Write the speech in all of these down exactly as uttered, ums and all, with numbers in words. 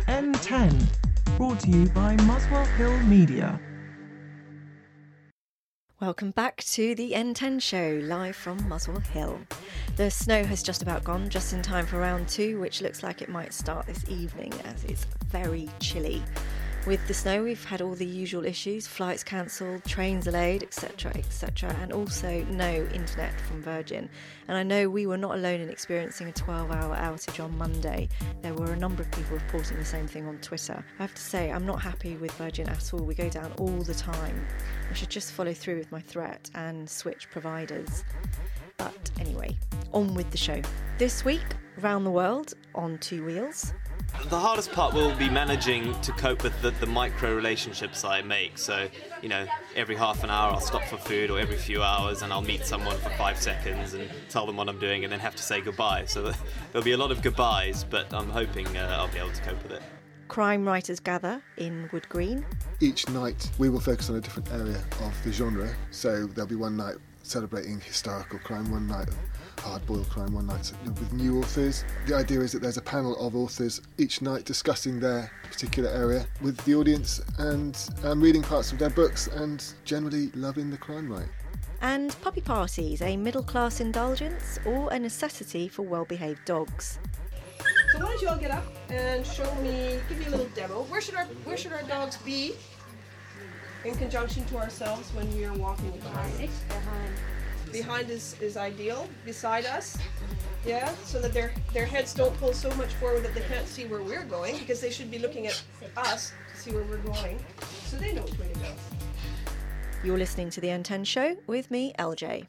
N ten, brought to you by Muswell Hill Media. Welcome back to the N ten show, live from Muswell Hill. The snow has just about gone, just in time for round two, which looks like it might start this evening as it's very chilly. With the snow, we've had all the usual issues, flights cancelled, trains delayed, et cetera, et cetera, and also no internet from Virgin. And I know we were not alone in experiencing a twelve-hour outage on Monday. There were a number of people reporting the same thing on Twitter. I have to say, I'm not happy with Virgin at all. We go down all the time. I should just follow through with my threat and switch providers. But anyway, on with the show. This week, round the world on two wheels. The hardest part will be managing to cope with the, the micro relationships I make. So, you know, every half an hour I'll stop for food, or every few hours, and I'll meet someone for five seconds and tell them what I'm doing and then have to say goodbye. So there'll be a lot of goodbyes, but I'm hoping uh, I'll be able to cope with it. Crime writers gather in Wood Green. Each night we will focus on a different area of the genre. So there'll be one night celebrating historical crime, one night hard-boiled crime, one night with new authors. The idea is that there's a panel of authors each night discussing their particular area with the audience and um, reading parts of their books and generally loving the crime write. And puppy parties, a middle-class indulgence or a necessity for well-behaved dogs. So why don't you all get up and show me, give me a little demo. Where should our where should our dogs be in conjunction to ourselves when we are walking behind? Behind. Behind is, is ideal, beside us, yeah, so that their their heads don't pull so much forward that they can't see where we're going, because they should be looking at us to see where we're going, so they know which way to go. You're listening to the N ten show with me, L J.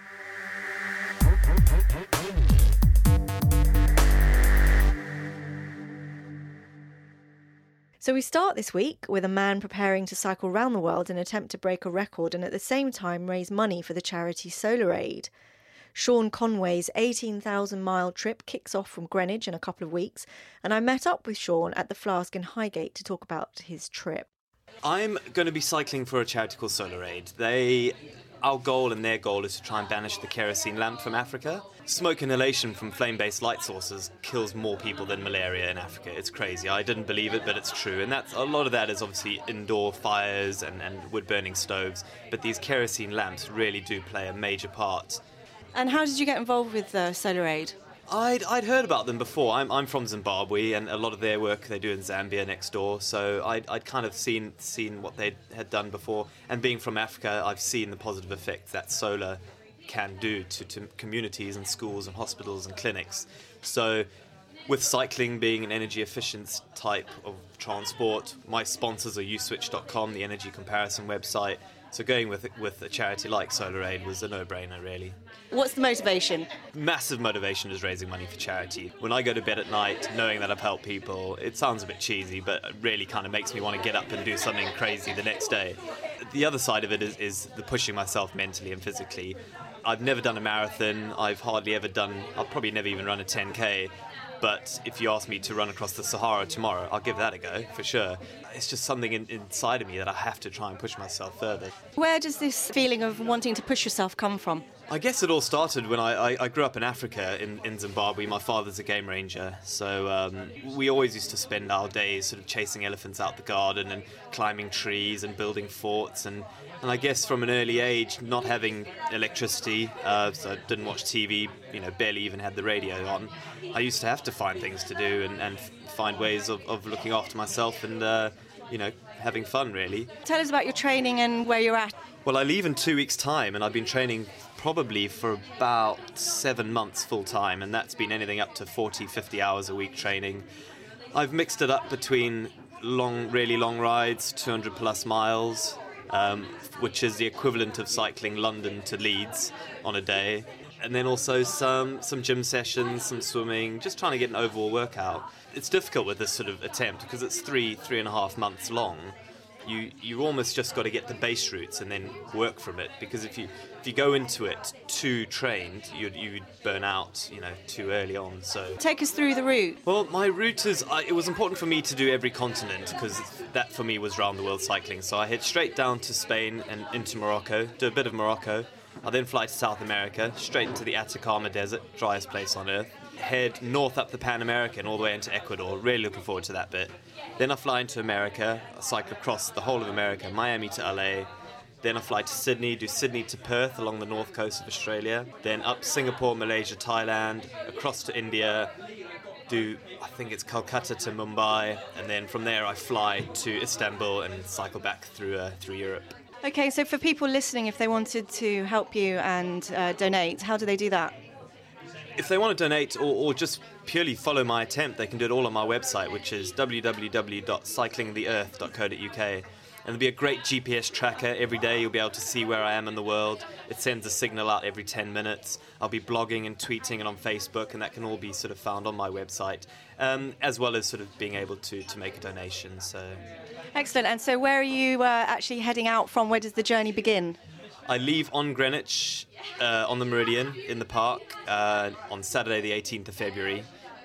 So we start this week with a man preparing to cycle round the world in an attempt to break a record and at the same time raise money for the charity Solar Aid. Sean Conway's eighteen thousand mile trip kicks off from Greenwich in a couple of weeks, and I met up with Sean at the Flask in Highgate to talk about his trip. I'm going to be cycling for a charity called Solar Aid. They, our goal and their goal is to try and banish the kerosene lamp from Africa. Smoke inhalation from flame-based light sources kills more people than malaria in Africa. It's crazy. I didn't believe it, but it's true. And that's a lot of that is obviously indoor fires and, and wood-burning stoves. But these kerosene lamps really do play a major part. And how did you get involved with uh, Solar Aid? I'd, I'd heard about them before. I'm, I'm from Zimbabwe, and a lot of their work they do in Zambia next door. So I'd, I'd kind of seen seen what they had done before. And being from Africa, I've seen the positive effect that solar can do to, to communities and schools and hospitals and clinics. So with cycling being an energy efficient type of transport, my sponsors are u switch dot com, the energy comparison website. So going with with a charity like Solar Aid was a no-brainer, really. What's the motivation? Massive motivation is raising money for charity. When I go to bed at night knowing that I've helped people, it sounds a bit cheesy, but it really kind of makes me want to get up and do something crazy the next day. The other side of it is, is the pushing myself mentally and physically. I've never done a marathon. I've hardly ever done, I'll probably never even run a ten K. But if you ask me to run across the Sahara tomorrow, I'll give that a go, for sure. It's just something in, inside of me that I have to try and push myself further. Where does this feeling of wanting to push yourself come from? I guess it all started when I, I, I grew up in Africa, in, in Zimbabwe. My father's a game ranger, so um, we always used to spend our days sort of chasing elephants out the garden and climbing trees and building forts. And, and I guess from an early age, not having electricity, uh, so I didn't watch T V, you know, barely even had the radio on, I used to have to find things to do and, and find ways of, of looking after myself and, uh, you know, having fun, really. Tell us about your training and where you're at. Well, I leave in two weeks' time, and I've been training probably for about seven months full-time, and that's been anything up to forty, fifty hours a week training. I've mixed it up between long, really long rides, two hundred plus miles, um, which is the equivalent of cycling London to Leeds on a day, and then also some, some gym sessions, some swimming, just trying to get an overall workout. It's difficult with this sort of attempt because it's three, three and a half months long. You you almost just got to get the base routes and then work from it, because if you if you go into it too trained, you'd you'd burn out, you know, too early on. So take us through the route. Well, my route is I, it was important for me to do every continent, because that for me was round the world cycling. So I head straight down to Spain and into Morocco, do a bit of Morocco. I'll then fly to South America, straight into the Atacama Desert, driest place on earth. head north up the Pan American all the way into Ecuador. Really looking forward to that bit. Then I fly into America, I cycle across the whole of America, Miami to L A. Then I fly to Sydney, do Sydney to Perth along the north coast of Australia. Then up Singapore, Malaysia, Thailand, across to India, do, I think it's Calcutta to Mumbai, and then from there I fly to Istanbul and cycle back through uh, through Europe. Okay, so for people listening, if they wanted to help you and uh, donate, how do they do that? If they want to donate or, or just purely follow my attempt, they can do it all on my website, which is w w w dot cycling the earth dot co dot u k. And there'll be a great G P S tracker every day. You'll be able to see where I am in the world. It sends a signal out every ten minutes. I'll be blogging and tweeting and on Facebook, and that can all be sort of found on my website, um, as well as sort of being able to, to make a donation. So, excellent. And so where are you uh, actually heading out from? Where does the journey begin? I leave on Greenwich, uh, on the Meridian, in the park, uh, on Saturday the eighteenth of February.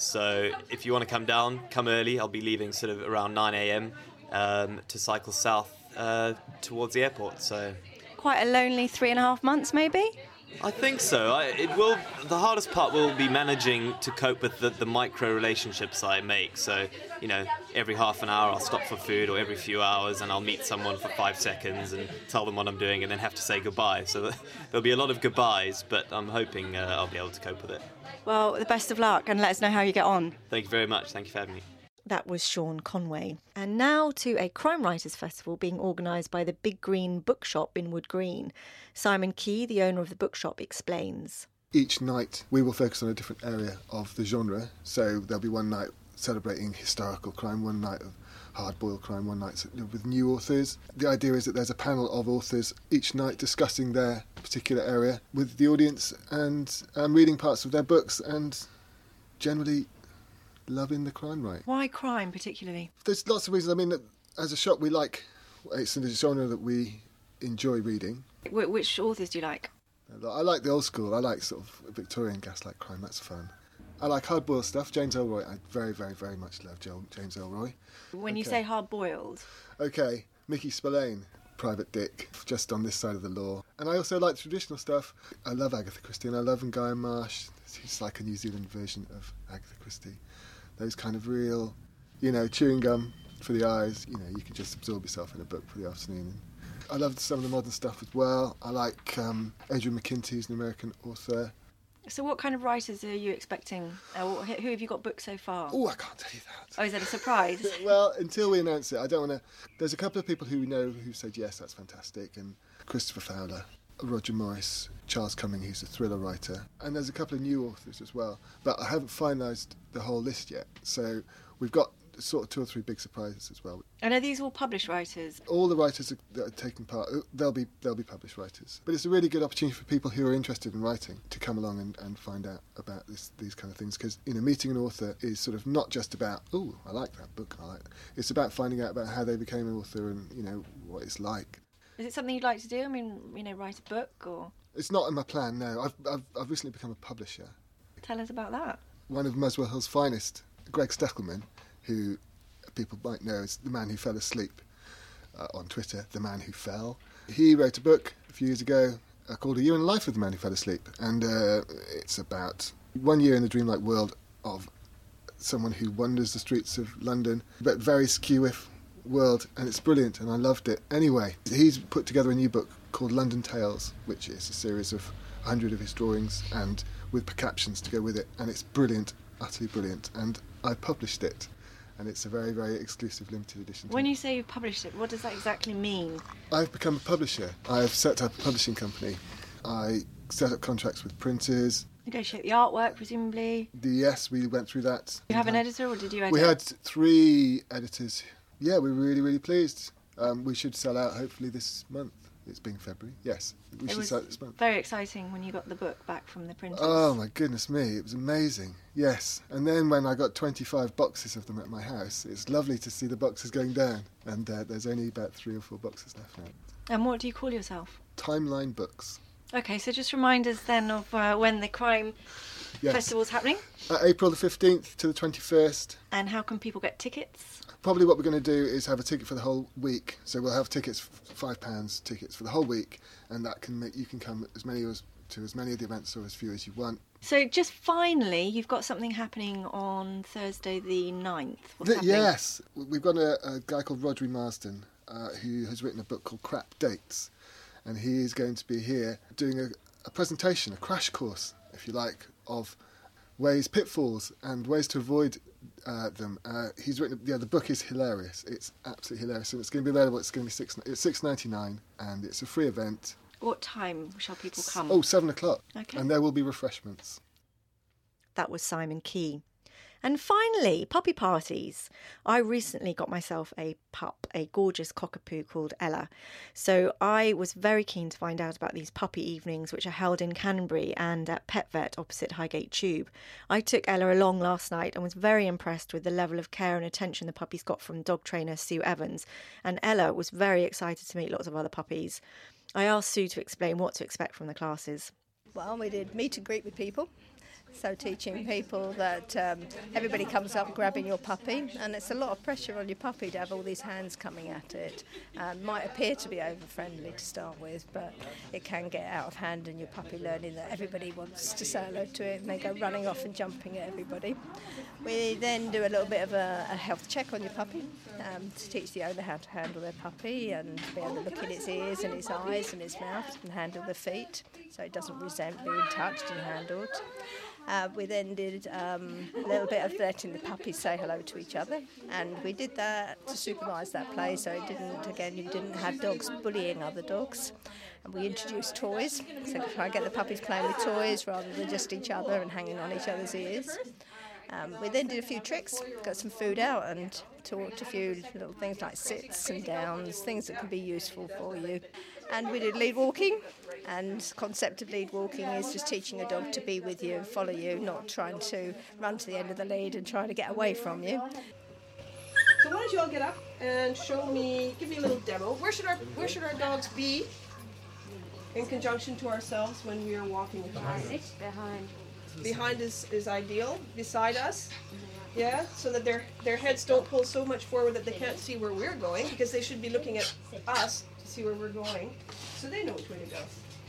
So if you want to come down, come early. I'll be leaving sort of around nine a.m. Um, to cycle south uh, towards the airport. So quite a lonely three and a half months, maybe? I think so. I, it will. The hardest part will be managing to cope with the, the micro relationships I make. So, you know, every half an hour I'll stop for food, or every few hours, and I'll meet someone for five seconds and tell them what I'm doing, and then have to say goodbye. So there'll be a lot of goodbyes, but I'm hoping uh, I'll be able to cope with it. Well, the best of luck, and let us know how you get on. Thank you very much. Thank you for having me. That was Sean Conway. And now to a Crime Writers Festival being organised by the Big Green Bookshop in Wood Green. Simon Key, the owner of the bookshop, explains. Each night we will focus on a different area of the genre. So there'll be one night celebrating historical crime, one night of hard-boiled crime, one night with new authors. The idea is that there's a panel of authors each night discussing their particular area with the audience and um, reading parts of their books and generally loving the crime writing. Why crime particularly? There's lots of reasons. I mean, as a shop, we like, it's a genre that we enjoy reading. Wh- which authors do you like? I like the old school. I like sort of Victorian gaslight crime. That's fun. I like hard-boiled stuff. James Ellroy, I very, very, very much love Joel, James Ellroy. When okay. you say hard-boiled? Okay, Mickey Spillane, Private Dick, just on this side of the law. And I also like traditional stuff. I love Agatha Christie, and I love Ngaio Marsh. He's like a New Zealand version of Agatha Christie. Those kind of real, you know, chewing gum for the eyes. You know, you can just absorb yourself in a book for the afternoon. I love some of the modern stuff as well. I like um, Adrian McKinty, who's an American author. So what kind of writers are you expecting? Uh, who have you got booked so far? Oh, I can't tell you that. Oh, is that a surprise? Well, until we announce it, I don't want to... There's a couple of people who we know who said, yes, that's fantastic, and Christopher Fowler, Roger Morris, Charles Cumming, who's a thriller writer, and there's a couple of new authors as well. But I haven't finalised the whole list yet, so we've got sort of two or three big surprises as well. And are these all published writers? All the writers that are taking part, they'll be they'll be published writers. But it's a really good opportunity for people who are interested in writing to come along and, and find out about this, these kind of things. Because, you know, meeting an author is sort of not just about, oh, I like that book, I like that. It's about finding out about how they became an author and, you know, what it's like. Is it something you'd like to do? I mean, you know, write a book or...? It's not in my plan, no. I've, I've, I've recently become a publisher. Tell us about that. One of Muswell Hill's finest, Greg Steckelman, who people might know as the man who fell asleep uh, on Twitter, the man who fell. He wrote a book a few years ago uh, called A Year in the Life of the Man Who Fell Asleep, and uh, it's about one year in the dreamlike world of someone who wanders the streets of London, but very skew-if world, and it's brilliant, and I loved it. Anyway, he's put together a new book called London Tales, which is a series of a hundred of his drawings and with captions to go with it, and it's brilliant, utterly brilliant, and I published it. And it's a very, very exclusive limited edition. When you say you've published it, what does that exactly mean? I've become a publisher. I've set up a publishing company. I set up contracts with printers. Negotiate the artwork, presumably. The, yes, we went through that. You have an editor, or did you edit? We had three editors. Yeah, we were really, really pleased. Um, we should sell out hopefully this month. It's being February. Yes, we it should was sell out this month. Very exciting when you got the book back from the printers. Oh my goodness me, it was amazing. Yes, and then when I got twenty-five boxes of them at my house, it's lovely to see the boxes going down. And uh, there's only about three or four boxes left now. And what do you call yourself? Timeline Books. Okay, so just remind us then of uh, when the crime Yes. festival's happening. Uh, April the fifteenth to the twenty-first. And how can people get tickets? Probably what we're going to do is have a ticket for the whole week. So we'll have tickets, five pounds tickets for the whole week, and that can make you can come as many as to as many of the events or as few as you want. So just finally, you've got something happening on Thursday the ninth. What's The- happening? yes, we've got a, a guy called Rodri Marsden uh, who has written a book called Crap Dates, and he is going to be here doing a, a presentation, a crash course, if you like, of ways, pitfalls, and ways to avoid uh, them. Uh, he's written, yeah, the book is hilarious. It's absolutely hilarious, and it's going to be available. It's going to be six. It's six ninety nine, and it's a free event. What time shall people come? Oh, seven o'clock, Okay. and there will be refreshments. That was Simon Key. And finally, puppy parties. I recently got myself a pup, a gorgeous cockapoo called Ella. So I was very keen to find out about these puppy evenings, which are held in Canterbury and at Pet Vet opposite Highgate Tube. I took Ella along last night and was very impressed with the level of care and attention the puppies got from dog trainer Sue Evans. And Ella was very excited to meet lots of other puppies. I asked Sue to explain what to expect from the classes. Well, we did meet and greet with people. So teaching people that um, everybody comes up grabbing your puppy, and it's a lot of pressure on your puppy to have all these hands coming at it. Um, might appear to be over-friendly to start with, but it can get out of hand, and your puppy learning that everybody wants to say hello to it, and they go running off and jumping at everybody. We then do a little bit of a, a health check on your puppy um, to teach the owner how to handle their puppy and be able to look in its ears and its eyes and its mouth and handle the feet so it doesn't resent being touched and handled. Uh, we then did um, a little bit of letting the puppies say hello to each other, and we did that to supervise that play so it didn't, again, you didn't have dogs bullying other dogs. And we introduced toys, so to try and get the puppies playing with toys rather than just each other and hanging on each other's ears. Um, we then did a few tricks, got some food out and taught a few little things like sits and downs, things that can be useful for you. And we did lead walking, and the concept of lead walking is just teaching a dog to be with you and follow you, not trying to run to the end of the lead and trying to get away from you. So why don't you all get up and show me, give me a little demo. Where should our where should our dogs be in conjunction to ourselves when we are walking with them? Behind. Behind is, is ideal, beside us. Yeah, so that their their heads don't pull so much forward that they can't see where we're going, because they should be looking at us to see where we're going, so they know which way to go.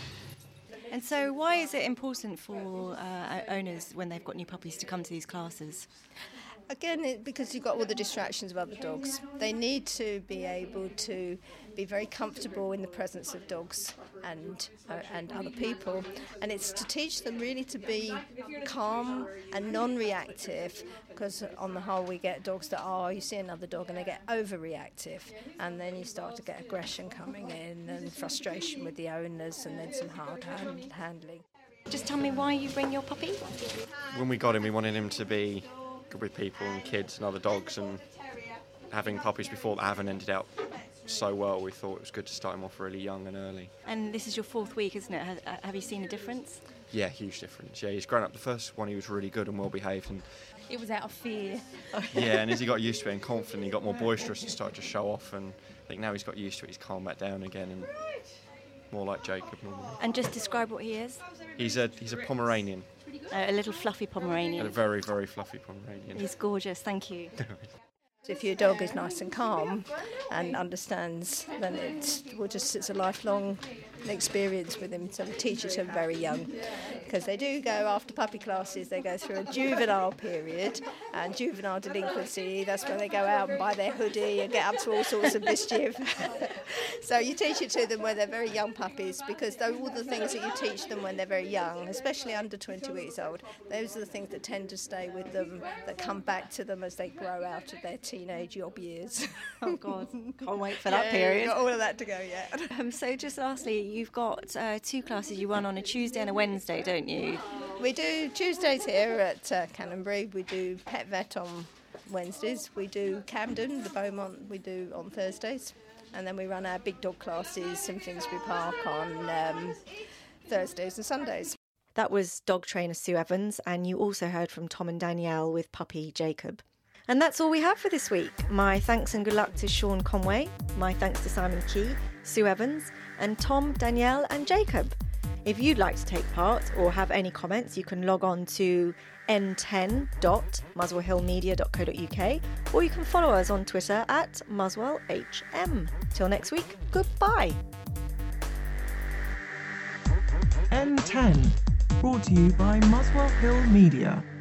And so why is it important for uh, owners when they've got new puppies to come to these classes? Again, it, because you've got all the distractions of other dogs. They need to be able to be very comfortable in the presence of dogs and uh, and other people. And it's to teach them really to be calm and non-reactive, because on the whole we get dogs that are, you see another dog and they get overreactive. And then you start to get aggression coming in and frustration with the owners and then some hard hand handling. Just tell me why you bring your puppy. When we got him, we wanted him to be good with people and kids and other dogs, and having puppies before that haven't ended out so well, we thought it was good to start him off really young and early. And this is your fourth week, isn't it? Has, have you seen a difference? Yeah, huge difference. Yeah, he's grown up. The first one he was really good and well behaved, and It was out of fear. yeah, and as he got used to it and confident, he got more boisterous and started to show off, and I think now he's got used to it, he's calmed back down again and more like Jacob normally. And just describe what he is. He's a he's a Pomeranian, Uh, a little fluffy and a Pomeranian. very, very fluffy Pomeranian. He's gorgeous, thank you. If your dog is nice and calm and understands, then it's, well, just, it's a lifelong experience with him. So we teach it to them very young, because they do go, after puppy classes, they go through a juvenile period, and juvenile delinquency, that's where they go out and buy their hoodie and get up to all sorts of mischief. So you teach it to them when they're very young puppies, because those all the things that you teach them when they're very young, especially under twenty weeks old, those are the things that tend to stay with them, that come back to them as they grow out of their teenage yob years. Oh God, can't wait for that Yeah, period. we've got all of that to go yet. Um, so just lastly, you've got uh, two classes you run on a Tuesday and a Wednesday, don't you? We do Tuesdays here at uh, Canterbury. We do Pet Vet on Wednesdays. We do Camden, the Beaumont, we do on Thursdays. And then we run our big dog classes in Finsbury Park on um, Thursdays and Sundays. That was dog trainer Sue Evans, and you also heard from Tom and Danielle with puppy Jacob. And that's all we have for this week. My thanks and good luck to Sean Conway. My thanks to Simon Key, Sue Evans, and Tom, Danielle, and Jacob. If you'd like to take part or have any comments, you can log on to n ten dot muswell hill media dot co dot u k, or you can follow us on Twitter at muswell h m. Till next week, goodbye. N ten. Brought to you by Muswell Hill Media.